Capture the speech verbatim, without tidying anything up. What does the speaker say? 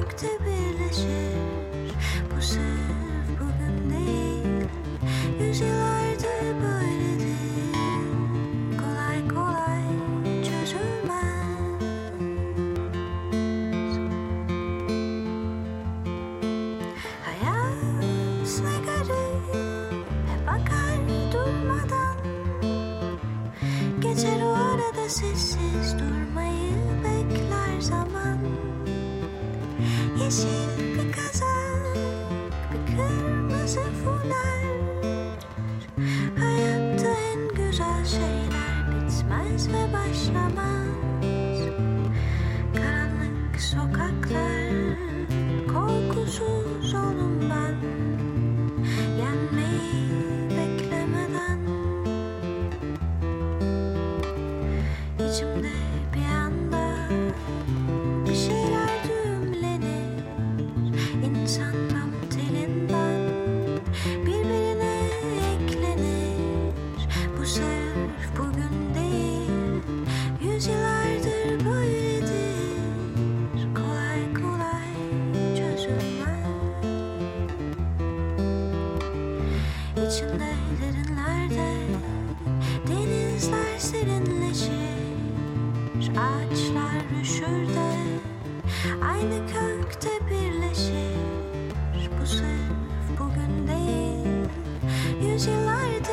kökte birleşir. Bu sırf bugün değil, yüzyıllardır böyledir. Kolay kolay çözülmez. Hayat ne garip, hep akar durmadan. Geçer o arada sessiz, durmayı bekler zaman. Yeşil bir kazak, bir kırmızı fular. Hayatta en güzel şeyler bitmez ve başlamaz. Karanlık sokaklar, korkusuz olun ben. Yenmeyi beklemeden. İçimde bir anda bir şeyler düğümlenir. İnsandan telinden birbirine eklenir. Bu sırf bugün değil, yüzyıllardır böyledir. Kolay kolay çözülmez. İçinde derinlerde denizler serinleşir. Ağaçlar üşür de aynı kökte birleşir. Bu sırf bugün değil, yüzyıllardır